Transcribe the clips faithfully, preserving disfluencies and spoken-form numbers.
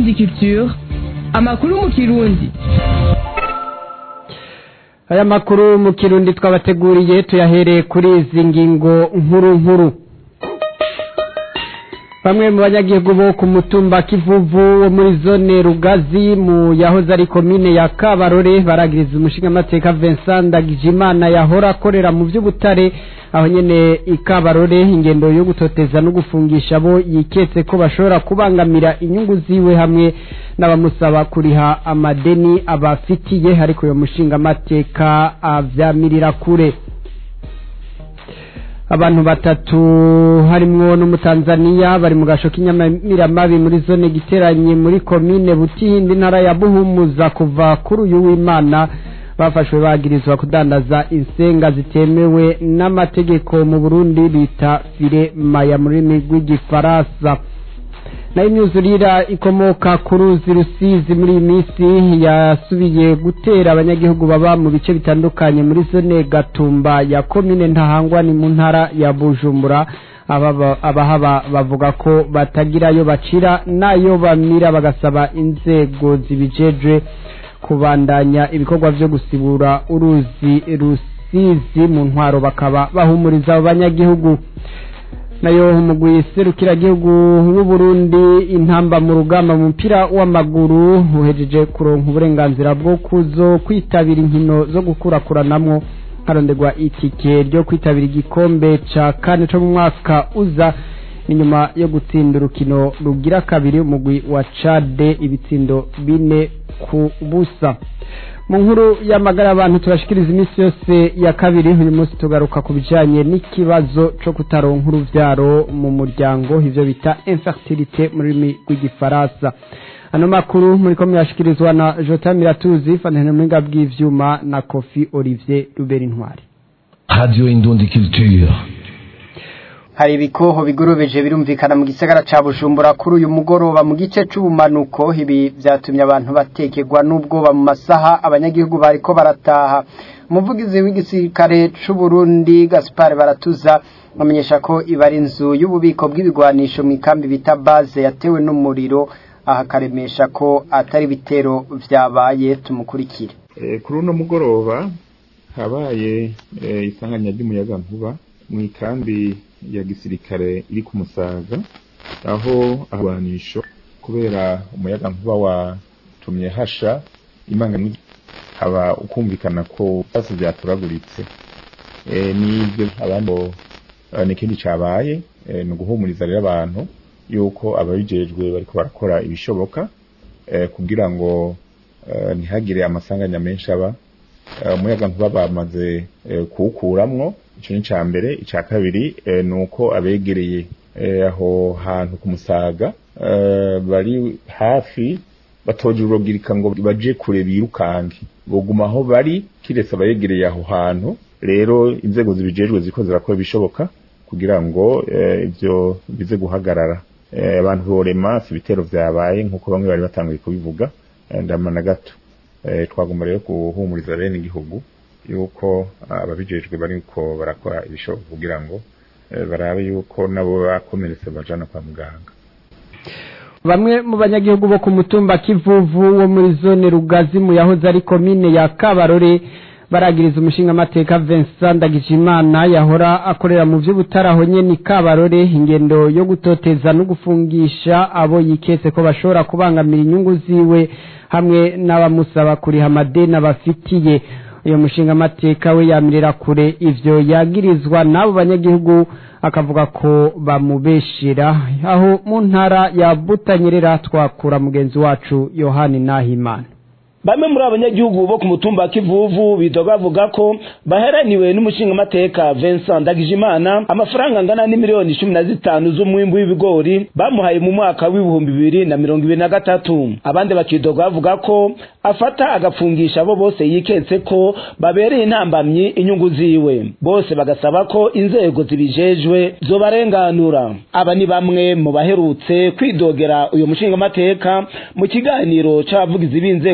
Indundi Culture, amakuru mu Kirundi. Aya makuru mu Kirundi twabateguriye tuyahereye kuri izi ngingo nkuru nkuru. Bamwe mu banyagihugu bo ku mutumba Kivuvu wo muri zone Rugazi mu yahoze ari komine ya Kabarore baragiriza umushingamateka Vincent Ndagijimana yahora akorera mu by'ubutare aho nyene ikabarore ingendo yo gutoteza no gufungisha bo yiketse ko bashobora kubangamira inyungu ziwe hamwe n'abamusaba kuriha amadeni abafitiye ariko uyo mushingamateka avyamirira kure. Abantu batatu harimwo n'umutanzania bari mu gasho k'inyamiramabi muri zone giteranye muri komine Butindi ntara ya Buhumuza kuva kuri uyu w'Imana bafashwe bagirizwa kudandaza insenga zitemewe n'amategeko mu Burundi bita fire maya muri migwi gifaransa. Na imyuzurira ikomoka ku ruzi Rusizi muri imisi yasubiye gutera abanyagihugu baba mu bice bitandukanye muri zone Gatumba ya komine Ntahangwa ni mu ntara ya Bujumbura. Abahaba bavuga ko batagirayo bacira nayo bamira bagasaba inzego zibijejwe kubandanya ibikorwa byo gusibura uruzi Rusizi mu ntwaro bakaba bahumuriza abanyagihugu. Nayo umugwi serukiragihugu w'u Burundi intamba mu rugamba mu mpira w'amaguru uhejeje kuronka uburenganzira bwo kuzo kwitabira inkino zo gukurakuranamwo harondegwa itike ryo kwitabira igikombe ca kane cyo mu mwaka uza inyuma yo gutsinda urukino rugira kabiri umugwi wa Chade ibitsindo bine ku busa. Mu nkuru y'amagara abantu turashikiriza imisi yose ya kabiri uyu munsi tugaruka ku bijanye n'ikibazo cyo kutaronka uruvyaro mu muryango ivyo bita infertilité muri rw'igifaransa. Ano makuru muri ko myashikirizwa na Jota Miratuzi fanene mwinga bw'ivyuma na Kofi Olivier Ruberintwari. Radio Indundi Culture. Hari ibikoho bigurubeje birumvikana mu gisagara ca Bujumbura kuri uyu mugoroba mu gice c'ubumanuko ibi vyatumye abantu batekerwa n'ubwoba mu masaha abanyagihugu bariko barataha. Umuvugizi w'igisirikare c'u Burundi Gaspar Baratuza amenyesha ko ibari inzu y'ububiko bw'ibigwanisho mu ikambi bita base yatewe n'umuriro aha karemesha ko atari bitero vyabaye. Tumukurikire. E, kuri uno mugoroba habaye e, isanganya ry'umuyaga nkuba mu ikambi ya gisirikare iri ku Musaga aho abanisho kubera umuyaga nkuba watumye hasha imanga haba ukumvikana ko basi byaturaguritse. E, nibyo abandi n'ikindi cabaye e, no guhumuriza rero abantu yuko ababijejwe bariko barakora ibishoboka e, kugira ngo e, ntihagire amasanganya menshi aba umuyaga nkuba bamaze e, kuwukuramwo. Ico ni ca mbere. Ica kabiri e, nuko abegereye e, aho hantu ku Musaga e, bari hafi batoje urogirika ngo baje kure birukange boguma aho bari kiretse abegereye aho hantu. Rero inzego zibijejwe ziko zirakora ibishoboka kugira ngo e, ivyo bize guhagarara. E, abantu borema si bitero vyabaye nkuko bamwe bari batanguye kubivuga e, ndamana gato. E, twagomba rero kuhumuriza bene igihugu yuko ababijejwe bariko barakora ibishoboka kugira ngo e, barabe yuko nabo bakomeretse bajana kwa muganga. Bamwe mu banyagihugu bo ku mutumba Kivuvu wo muri zone Rugazi mu yahoze ari komine ya Kabarore baragiriza umushingamateka Vincent Ndagijimana yahora akorera mu by'ubutaraho nyene Kabarore ingendo yo gutoteza no gufungisha abo yiketse ko bashobora kubangamira inyungu ziwe hamwe n'abamusaba kuriha amadeni abafitiye. Uyo mushingamateka we yamirira kure ivyo yagirizwa n'abo banyagihugu akavuga ko bamubeshira. Aho mu ntara ya Butanyerera twakura mugenzi wacu Yohani Nahimana. Bamwe muri abanyagihugu bo ku mutumba Kivuvu bidoga bavuga ko baheraniwe n'umushingamateka Vincent Ndagijimana amafaranga angana ni miliyoni cumi na zitanu z'umwimbu w'ibigori bamuhaye mu mwaka w'ibihumbi bibiri na mirongo ibiri na gatatu. Abandi bakidoga bavuga ko afata agafungisha abo bose yiketse ko babereye intambamyi inyungu ziwe. Bose bagasaba ko inzego zibijejwe zobarenganura. Aba ni bamwe mu baherutse kwidogera uyo mushingamateka mu kiganiro c'abavugizi b'inzego za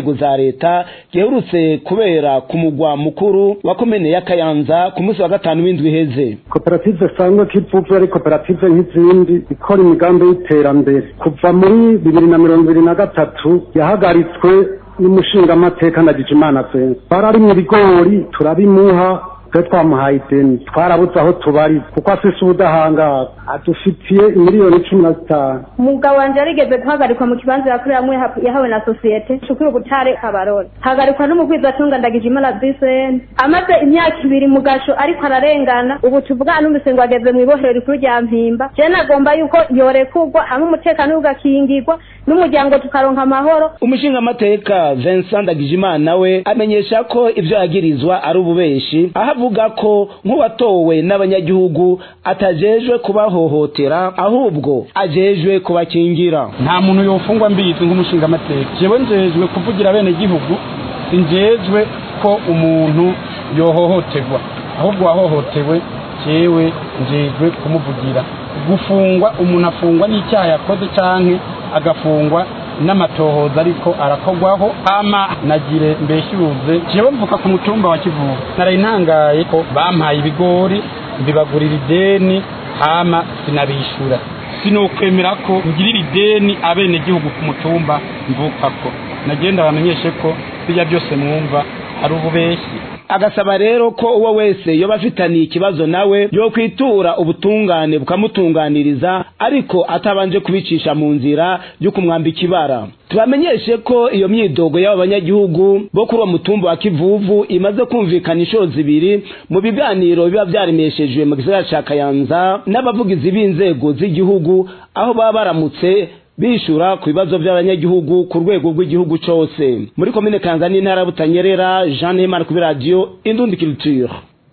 leta giherutse kubera ku mugwa mukuru wa komine ya Kayanza ku munsi wa gatanu w'indwi iheze. Koperative sangwa kivuvu ari koperative nk'izindi ikora imigambi y'iterambere kuva muri bibiri na mirongo ibiri na gatatu yahagaritswe n'umushinga amateka Ndagijimana Vincent. Bararimwe ibigori turabimuha twe twamuhaye ideni twarabuze aho tubari kuko afise ubudahangara adufitiye miliyoni cumi na zitanu. Umugabo wanje yarigeze guhagarikwa mu kibanza yakoreramwe yahawe na societe Shukuru Butare Kabarore, hagarikwa n'umugwizatunga Ndagijimana Vincent amaze imyaka ibiri mu gasho ariko ararengana. Ubu tuvugana n'umuse ngo ageze mu ibohero rikuru rya Mpimba. Je nagomba yuko yorekurwa hamwe umutekano ugakingirwa n'umuryango tukaronka amahoro. Umushinga amateka Vincent Ndagijimana we amenyesha ko ivyo yagirizwa ari ububeshi, ahavuga ko nk'uwatowe n'abanyagihugu atajejwe kubahohotera ahubwo ajejwe kubakingira. Nta muntu yofungwa mbizi nk'umushinga amateka. Jewe njejwe kuvugira bene gihugu, sinjejwe ko umuntu yohohoterwa, ahubwo wahohotewe jewe njejwe kumuvugira. Gufungwa umuntu afungwa n'icyaha yakoze canke agafungwa n'amatohoza ariko arakogwaho ama nagire mbeshyuze. Jewe mvuka ku mutumba wa Kivuvu, naraye ntangaye ko bampaye ibigori mbibagurira ideni hama sinabishura. Sinokwemera ko ngirira ideni abene gihugu ku mutumba mvukako. Nagenda bamenyeshe ko bijya byose mwumva ari ububeshi. Agasaba rero ko uwo wese yoba afitaniye ikibazo nawe yo kwitura ubutungane bukamutunganiriza ariko atabanje kubicisha mu nzira yo kumwambika ibara. Tubamenyeshe ko iyo myidogo y'abo banyagihugu bo kuri uwo mutumba wa Kivuvu imaze kumvikana inshuro zibiri mu biganiro biba byaremeshejwe mu gisagara ca Kayanza n'abavugizi b'inzego z'igihugu, aho baba baramutse bishura ku bibazo by'abanyagihugu ku rwego rw'igihugu cyose. Muri komine Kayanza n'intara Butanyerera, Jean Neymar ku radio Indundi Culture.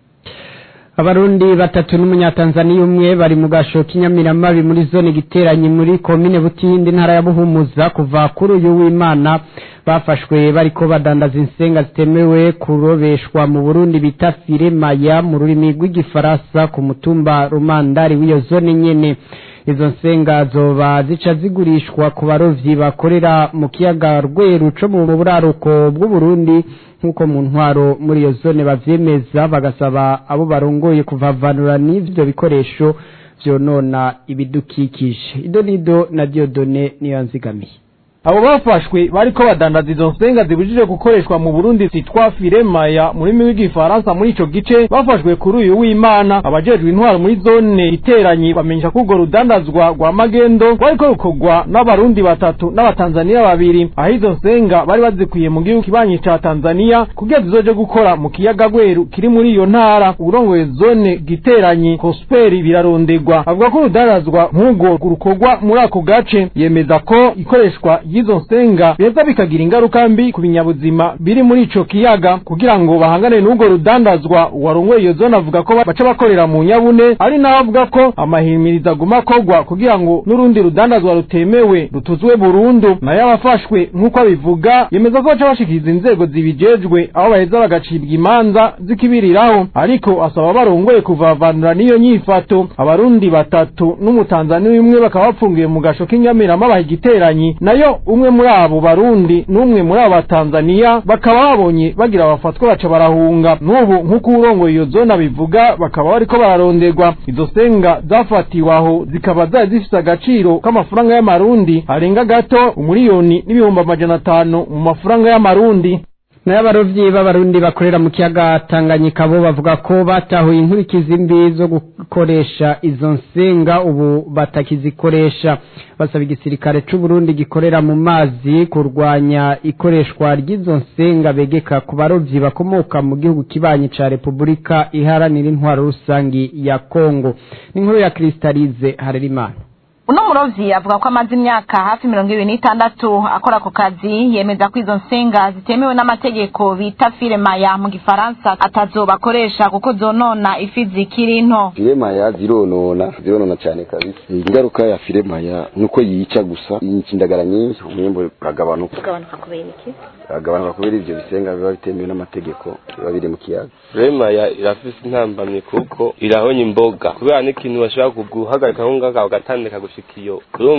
Abarundi batatu n'umunyatanzania umwe bari mu gasho k'inyamiramabi muri zone giteranye muri komine Butindi ntara ya Buhumuza kuva kuri uyu w'Imana. Bafashwe bariko badandaza insenga zitemewe kurobeshwa mu Burundi bita firemaya mu rurimi rw'igifaransa ku mutumba Rumandari w'iyo zone nyene. Izo nsenga zoba zica zigurishwa ku barovyi bakorera mu kiyaga Rweru co mu buraruko bw'u Burundi nkuko mu ntwaro muri iyo zone bavyemeza, bagasaba abo barongoye kuvavanura n'ivyo bikoresho vyonona ibidukikije. Idonido na Diodone niyo nzigamiye. Abo bafashwe bariko badandaza izo nsenga zibujije gukoreshwa mu Burundi zitwa firemaya muri mimi w'igifaransa muri ico gice bafashwe kuri uyu w'Imana. Abajejwe intwaro muri zone iteranye bamenyesha ko urwo rudandazwa rwa magendo bariko rukogwa n'abarundi batatu n'abatanzania babiri, aho izo nsenga bari bazikwiye mu gihugu kibanyi ca Tanzania kugira zizoje gukora mu kiyaga Rweru kiri muri iyo ntara. Urongoye zone giteranye Prosperi birarondegwa avuga ko urudandazwa nk'urwo rukogwa muri ako gace, yemeza ko ikoreshwa yizo nsenga beza bikagira ingaruka mbi ku binyabuzima biri muri ico kiyaga. Kugira ngo bahangane n'ubwo rudandazwa, warongoye iyo zone avuga ko baca bakorera mu Nyabune, ari naho avuga ko amahimiriza guma kogwa kugira ngo n'urundi rudandazwa rutemewe rutuzwe burundu. Nayo abafashwe nk'uko abivuga yemeza ko baca bashikiriza inzego zibijejwe aho baheza bagacibwa imanza zikibiriraho, ariko asaba barongoye kuvavanura n'iyo nyifato. Abarundi batatu n'umutanzania umwe bakaba bapfungiye mu gasho k'inyamirama bahigiteranyi, nayo umwe muri abo barundi n'umwe muri abo Tanzania bakaba babonye bagira bafatwa baca barahunga. N'ubu nk'uko urongoye iyo zone bivuga bakaba bariko bararonderwa. Izo senga zafatiwe aho zikaba zari zifise agaciro k'amafaranga y'amarundi arenga gato umuriyoni n'ibihumbi amajana atanu mu mafaranga y'amarundi. Nayo abarovyi b'abarundi bakorera mu kiyaga Tanganyika bo bavuga ko batahuye inkurikizi mbi zo gukoresha izo nsenga ubu batakizikoresha. Basaba igisirikare c'u Burundi gikorera mu mazi kurwanya ikoreshwa ry'izo nsenga begeka ku barovyi bakomoka mu gihugu kibanyi ca Republika Iharanira Intwaro Rusangi ya Kongo. N'inkuru ya Kristalize Harerimana. Uno murovyi avuga ko amaze imyaka hafi mirongo ibiri n'itandatu akora ku kazi, yemeza ko izo nsenga zitemewe n'amategeko bita firemaya mu gifaransa atazobakoresha kuko zonona ifi zikiri nto. Firemaya zironona zironona cyane kabisa. Ingaruka ya firemaya nuko yica gusa indagara nyinshi, umwimbo uragabanuka. Uragabanuka kubera iki? Uragabanuka kubera ivyo bisenga biba bitemewe n'amategeko biba biri mu kiyaga. Firemaya irafise intambamye kuko irahonya imboga kubera n'ikintu bashaka kuguhagarika aho ngaho bagatandika gushika iyo urumva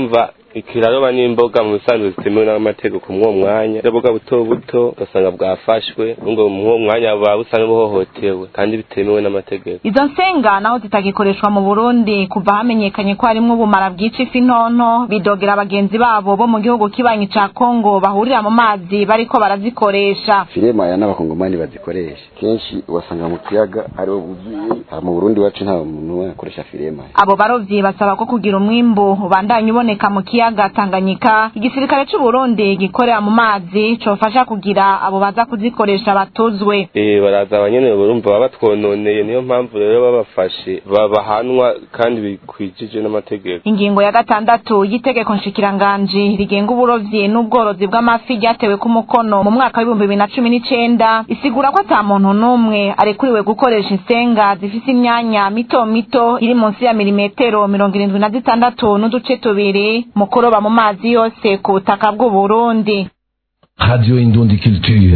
ikiraroba n'imboga mu bisanzwe zitemewe n'amategeko mu mwanya n'imboga buto buto ugasanga bwafashwe ngo mu mwanya babusa n'ubuhohotewe kandi bitemewe n'amategeko. Izo nsenga naho zitagikoreshwa mu Burundi kuva hamenyekanye ko harimwo ubumara bw'ici finonto bidogera abagenzi babo bo mu gihugu kibanyi ca Kongo bahurira mu mazi bariko barazikoresha. Firema ya n'abakongomani bazikoresha kenshi wasanga mu kiyaga ari ubuzuye mu Burundi wacu nta muntu akoresha firema. Abo barovyi basaba ko kugira umwimbo ubandanye uboneka mu kiyaga Tanganyika igisirikare c'u Burundi gikorera mu mazi cofasha kugira abo baza kuzikoresha batuzwe. Eh baraza abanyene burumva babatwononeye niyo mpamvu rero babafashe babahanwa kandi bikwijije n'amategeko. Ingingo ya gatandatu y'itegeko nshikiranganje rigenga uburovyi n'ubworozi bw'amafi ryatewe ku mukono mu mwaka w'ibihumbi bibiri na cumi n'icenda isigura ko ata muntu n'umwe arekuriwe gukoresha insenga zifise imyanya mito mito iri munsi ya milimetero mirongo irindwi na zitandatu n'uduce tubiri mu kuroba mu mazi yose ku butaka bw'u Burundi. Radio Indundi Culture.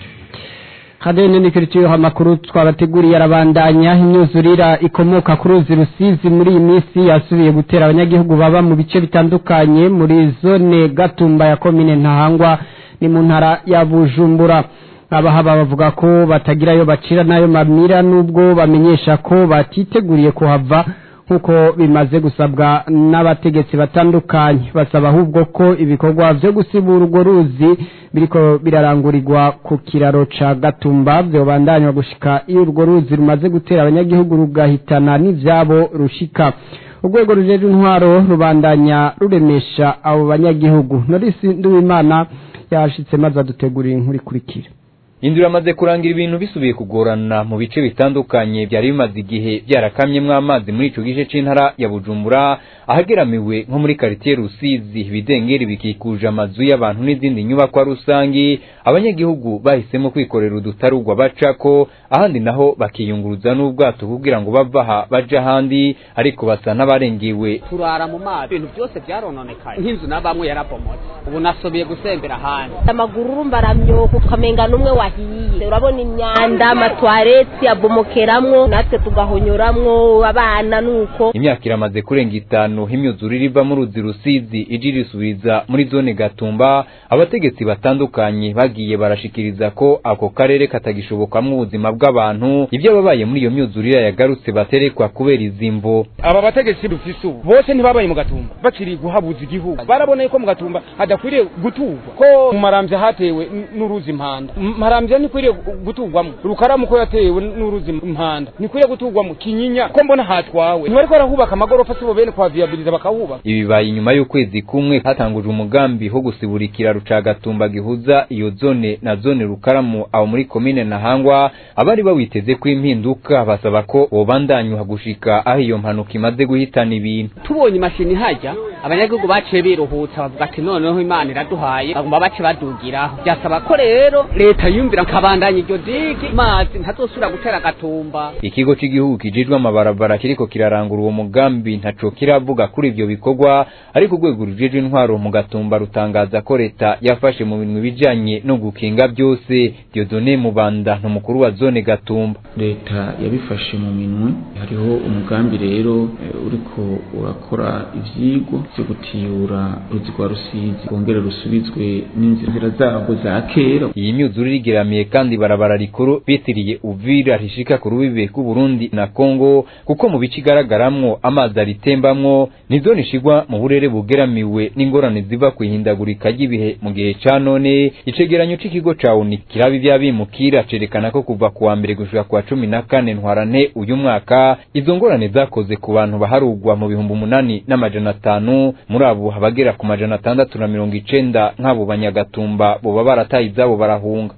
Radio Indundi Culture amakuru twabateguriye arabandanya imyuzurira ikomoka ku ruzi Rusizi muri iyi minsi yasubiye gutera abanyagihugu baba mu bice bitandukanye muri zone Gatumba ya komine Ntahangwa ni mu ntara ya Bujumbura. Abahaba bavuga ko batagirayo bacira nayo mamira nubwo bamenyesha ko batiteguriye kuhava nkuko bimaze gusabwa n'abategetsi batandukanye. Basaba ahubwo ko ibikorwa byo gusibura urwo ruzi biriko birarangurirwa ku kiraro ca Gatumba byobandanywa gushika iyo urwo ruzi rumaze gutera abanyagihugu rugahitana n'ivyabo rushika. Urwego rujeje intwaro rubandanya ruremesha abo banyagihugu. Norisi Nduwimana yashitse maze adutegurira inkuru ikurikira. Indura amaze kurangira ibintu bisubiye kugorana mu bice bitandukanye byari bimaze igihe byarakamyemwe amazi muri ico gice c'intara ya Bujumbura ahageramiwe nko muri quartier Rusizi bidengeri bikikuje amazu y'abantu n'izindi nyubako rusangi. Abanyagihugu bahisemo kwikorera udutarugwa bacako ahandi naho bakiyunguruza n'ubwato kugira ngo bavaha baje ahandi ariko basa n'abarengiwe. Turara mu mazi ibintu byose byarononekaye nk'inzu nabamwe yarapomotse ubu nasobiye gusembera ahandi amaguru urumbaramyo kukamenga numwe wahiye urabona imyanda amatwareti abomokeramwo natwe tugahonyoramwo abana nuko. Imyaka iramaze kurenga itanu imyuzurire iva mu ruzi Rusizi iji risubiza muri zone Gatumba. Abategetsi batandukanye bagiye barashikiriza ko ako karere katagishobokamwo ubuzima bw'abantu. Ibyo babaye muri iyo myuzurire yagarutse baterekwa kubera izimvo. Aba bategetsi dufise ubu bose ntibabaye mu Gatumba bakiri guhabuza igihugu baraboneye ko mu Gatumba hadakwiriye guturwa ko mu Maramvya hatewe n'uruzi Impanda. Maramvya nikwiriye gutugwamo Rukaramu ko yatewe n'uruzi Impanda nikwiriye gutugwamo Kinyinya ko mbona hatwawe ntibariko barahubaka amagorofa sibo bene kwa viabiliza bakahubaka. Ibibaye nyuma y'ukwezi kumwe hatanguje umugambi ho gusiburikira ruca Gatumba gihuza iyo zone na zone Rukaramu aho muri komine Ntahangwa. Abari bawiteze ko impinduka basaba ko bobandanywa gushika aho iyo mpanuka imaze guhitana ibintu. Tubonye imashini hajya abanyagihugu baciye biruhutsa bavuga ati noneho Imana iraduhaye bagomba bace badugiraho. Byasaba ko rero leta yumvira kabandanya iryo digi mazi ntazosubira gutera Gatumba. Ikigo cy'igihugu kijejwe amabarabara kiriko kirarangura uwo mugambi ntaco kiravuga kuri ivyo bikorwa ariko urwego rujeje intwaro mu Gatumba rutangaza ko leta yafashe mu bintu bijanye no gukinga byose. Dieudonné Mubanda n'umukuru wa zone Gatumba. Leta yabifashe mu minwe hariho umugambi rero e, uriko urakora ivyigo byo gutiyura ruzi rwa Rusizi kongera rusubizwe n'inzira zabo za kera. Iyi myuzurire igeramiye kandi barabara rikuru bitiriye Uvira rishika ku rubibe ku Burundi na Kongo kuko mu bici garagaramwo amazi aritembamwo nizo nishigwa mu burere bugeramiwe n'ingorane ziva kwihindagurika ry'ibihe mu gihe ca none. Icegeranyo c'ikigo ca O N U kirabi byabimukira cerekana ko kuva kuwa mbere gushika kwa cumi na kane ntwarante uyu mwaka izo ngorane zakoze ku bantu baharugwa mu bihumbi umunani n'amajana atanu muri abo habagera ku majana atandatu na mirongo icenda nk'abo banyagatumba bo barataye izabo barahunga.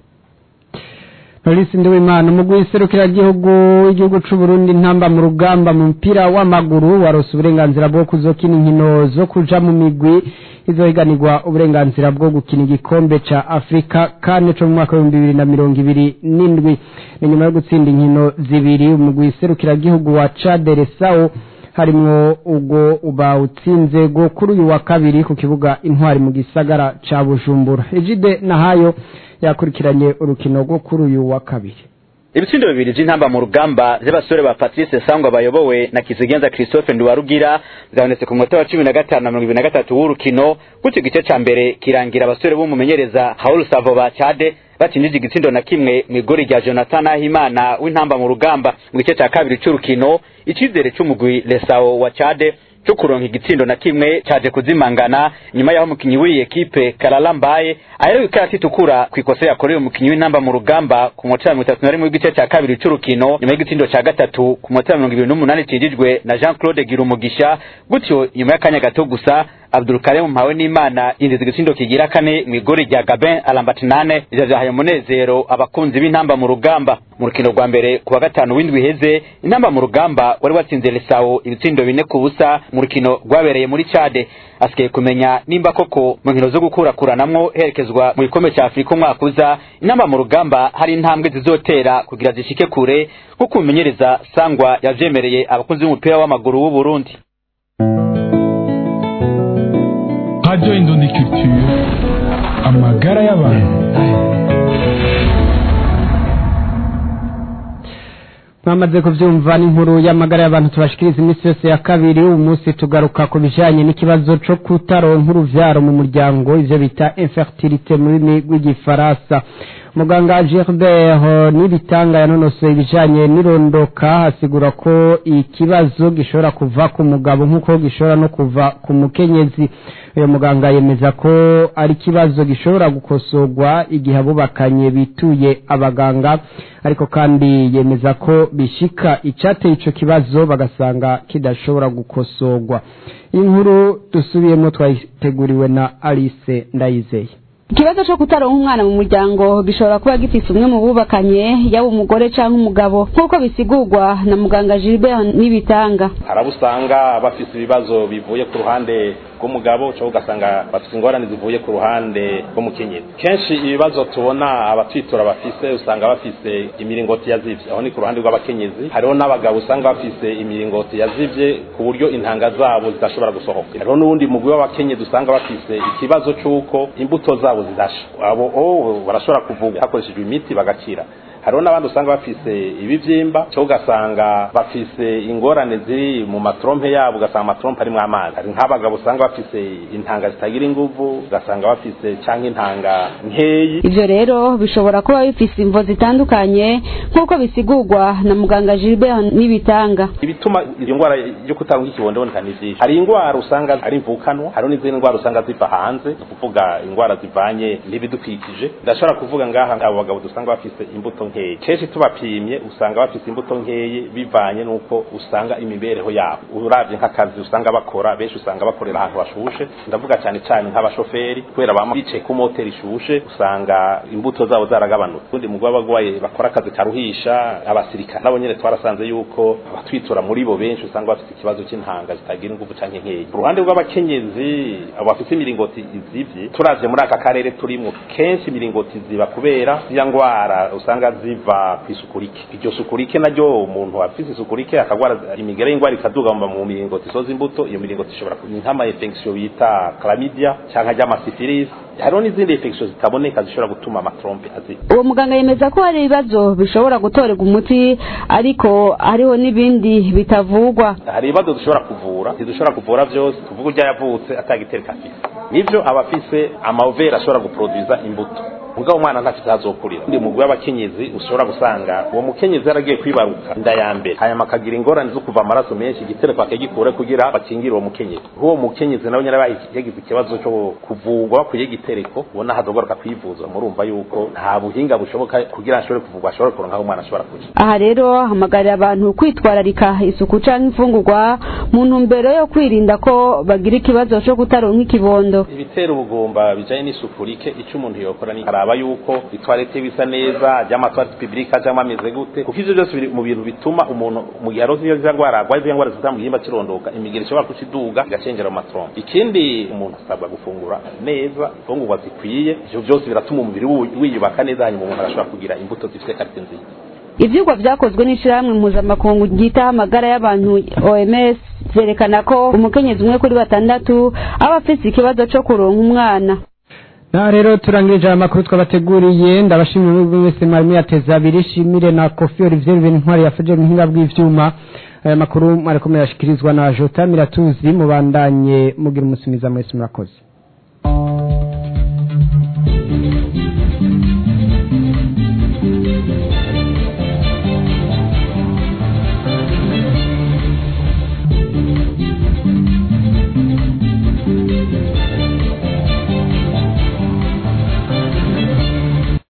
Norisi Nduwimana umugwi serukira igihugu igihugu c'u Burundi ntamba mu rugamba mu mpira w'amaguru warose uburenganzira bwo kuzokina inkino zo kuja mu migwi izohiganirwa uburenganzira bwo gukina igikombe ca Afrika kane cyo mu mwaka wa bibiri na mirongo ibiri n'indwi. Ni nyuma yo gutsinda inkino zibiri umugwi serukira igihugu wa Caderesao harimwo ubwo ubawutsinze go kuri uyu wa kabiri ku kibuga Intwari mu gisagara ca Bujumbura. Ejide Nahayo yakurikiranye urukino rwo kuri uyu wa kabiri. Ibitsindo bibiri vy'intamba mu rugamba by'abasore ba Patrice Sangwa bayobowe na Kizigenza Christophe Nduwarugira zabonetse ku munota wa cumi na gatanu na mirongo ibiri na gatatu w'urukino gutyo igice ca mbere kirangira abasore b'umumenyereza Haul Savo ba Chade batsinjije igitsindo na kimwe mu igori rya Jonathan Ahimana w'intamba mu rugamba. Mu gice ca kabiri c'urukino icizere c'umugwi Lesao wa Chade cyo kuronka igitsindo na kimwe cyaje kuzimangana nyuma yaho umukinyi w'iyi ekipe Karalambaye aherewe ikarata itukura ku ikosa yakorewe umukinyi w'intamba mu rugamba ku munota wa mirongo itatu na rimwe w'igice cya kabiri c'urukino nyuma y'igitsindo cya gatatu ku munota wa mirongo ibiri n'umunani cyinjijwe na Jean Claude Girumugisha. Gutyo nyuma y'akanya gato gusa Abdul Karim Mpawe n'Imana yinjiza igitsindo kigira kane mu igori rya Gabin Alambatinane ryahaye umunezero abakunzi b'intamba mu rugamba. Mu rukino rwa mbere ku wa gatanu w'indwi heze intamba mu rugamba wari watsinze Lesao ibitsindo bine ku busa mu rukino rwabereye muri Chade. Asigaye kumenya nimba koko mu nkino zo gukurakuranamwo herekezwa mu gikombe cya Afrika umwaka uza intamba mu rugamba hari intambwe zizotera kugira zishike kure kuko umenyereza Sangwa yavyemereye abakunzi b'umupira w'amaguru w'u Burundi. Radio Indundi Culture amagara y'abantu. Mwamaze kuvyumva n'inkuru y'amagara y'abantu tubashikiriza imisi yose ya kabiri. Umunsi tugaruka ku bijanye n'ikibazo co kutaronka uruvyaro mu muryango ivyo bita infertilité mu rurimi rw'igifaransa. Muganga Gilbert Nibitanga yanonosoye ibijanye n'irondoka asigura ko ikibazo gishobora kuva ku mugabo nk'uko gishobora no kuva ku mukenyezi. Uyo muganga yemeza ko ari kibazo gishobora gukosorwa igihe abubakanye bituye abaganga, ariko kandi yemeza ko bishika icateye ico kibazo bagasanga kidashobora gukosorwa. Inkuru dusubiyemo twayiteguriwe na Alice Ndayizeye. Ikibazo cyo kutaronka umwana mu muryango gishobora kuba gifise umwe mu bubakanye yaba umugore canke umugabo nkuko bisigurwa na muganga Gilbert Nibitanga. Harabusanga bafise ibibazo bivuye ku ruhande rw'umugabo cyo ugasanga bafise ingorane zivuye ku ruhande rw'umukenyezi. Kenshi ibibazo tubona abatwitura bafise usanga bafise imiringoti yazivye, aho ni ku ruhande rw'abakenyezi. Hariho n'abagabo usanga bafise imiringoti yazivye ku buryo intanga zabo zidashobora gusohoka. Hariho n'undi mugwi w'abakenyezi usanga bafise ikibazo c'uko imbuto zabo zidasha, abo oh barashobora kuvuga hakoreshejwe imiti bagakira. Hariho n'abandi usanga bafise ibivyimba cyo ugasanga bafise ingorane ziri mu matrompe yabo, ugasanga matrompe ari mu amazi. Hari nk'abagabo usanga bafise intanga zitagira inguvu, ugasanga bafise canke intanga nkeyi. Ivyo rero bishobora kuba bifise imvo zitandukanye nkuko bisigurwa na muganga Gilbert Nibitanga. Ibituma iyo ngwara yo kutaronka ikibondo boneka ni vyinshi. Hari ingwara usanga ari mvukanwa, hari n'izindi ngwara usanga ziva hanze, kuvuga ingwara zivanye n'ibidukikije. Ndashobora kuvuga ngaha abo bagabo dusanga bafise imbuto nkeyi. Kenshi tubapimye usanga bafise imbuto nkeyi bivanye nuko usanga imibereho yabo. Uravye nk'akazi usanga bakora, benshi usanga bakorera ahantu hashushe. Ndavuga cyane cyane nk'abashoferi kubera bama bice ku moteri ishushe usanga imbuto zabo zaragabanuka. Kundi mugwa bagwaye bakora akazi karuhisha, abasirikare nabo nyene twarasanze yuko abatwitura muri bo benshi usanga bafite ikibazo cy'intanga zitagira ingufu canke nkeyi. Ku ruhande rw'abakenyezi abo bafite imiringoti izivye turavye muri aka karere turimo kenshi imiringoti ziba kubera ya ngwara usanga ziva kwisukurike. Iryo sukurike naryo umuntu afise isukurike akagwara imigere y'ingwara ikaduga mu miringoti soza imbuto, iyo miringoti ishobora kuba nk'ama infection bita chlamydia cyangwa ry'ama syphilis. Hariho n'izindi infection zitaboneka zishobora gutuma amatrompe azi. Uwo muganga yemeza ko hari ibibazo bishobora gutorerwa umuti ariko hariho n'ibindi bitavugwa. Hari ibibazo dushobora kuvura, dushobora kuvura byose, tuvuga urya yavutse atagitereka afise. Nivyo abafise amavera ashobora guproduza imbuto. Muga umwana ntafite azokurira. Ndi mugwi w'abakenyezi ushobora gusanga uwo mukenyezi yaragiye kwibaruka inda ya mbere hanyuma akagira ingorane zo kuva amaraso menshi igitereko akagikura kugira bakingire uwo mukenyezi. Uwo mukenyezi nawe nyarabaye yagize ikibazo cyo kuvugwa ku igitereko ubona hazogaruka kwivuza, murumva yuko nta buhinga bushoboka kugira ashobore kuvugwa ashobore kuronka aho umwana ashobora kuja. Aha rero hamagarira abantu kwitwararika isuku canke imfungurwa mu ntumbero yo kwirinda ko bagira ikibazo cyo kutaronka ikibondo. Ibitera ubugomba bijanye n'isuku rike ico umuntu yokora ni araba yuko itwarete bisa neza y'amatwarete publika cyangwa ameze gute, kuko ivyo byose biri mu bintu bituma umuntu mu gihe aroze iyo ngwara agwaye iyo ngwara zita mu gihimba kirondoka imigeri ishobora kuciduga igacengera mu matrompe. Ikindi umuntu asabwa gufungura neza ifungurwa zikwiye, ivyo byose biratuma umubiri wiyubaka neza hanyuma umuntu arashobora kugira imbuto zifite karite nziza. Ivyigwa vyakozwe n'ishirahamwe mpuzamakungu ryita amagara y'abantu O M S vyerekana ko umukenyezi umwe kuri batandatu aba afise ikibazo co kuronka umwana. Na rero turangirije amakuru twabateguriye ndabashimira mwese mwari yateza abiri shimire na Kofi Olivier Bentwari yafuje muhinga bw'ivyuma aya makuru mwariko murashikirizwa na Jota Miratuzi mubandanye mugira umusumiza mwese murakoze.